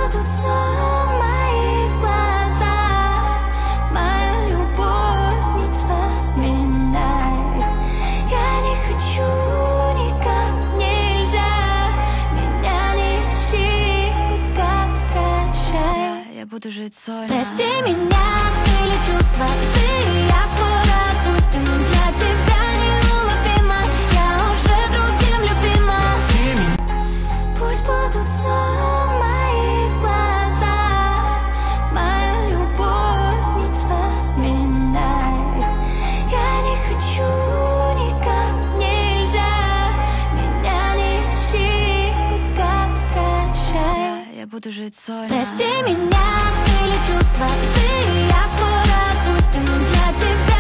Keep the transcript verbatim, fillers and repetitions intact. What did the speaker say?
будут снова мои глаза, мою любовь не вспоминай. Я не хочу, никак нельзя, меня не ищи, пока прощай. Я, я буду жить сольно. Прости меня, стыли чувства, ты и я скоро отпустим. Для тебя неуловимо, я уже другим любима. Пусть будут снова мои глаза, мою любовь не вспоминай. Я не хочу, никак нельзя, меня не ищи, пока прощай. Я, я буду жить сольно. Прости меня, стыли чувства, ты и я скоро отпустим. Для тебя